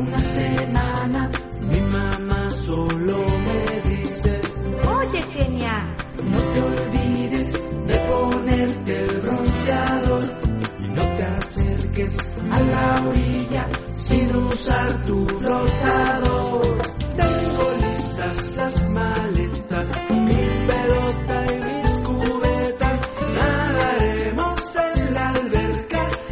una semana mi mamá solo me dice: oye, genial, no te olvides de ponerte el bronceador y no te acerques a la orilla sin usar tu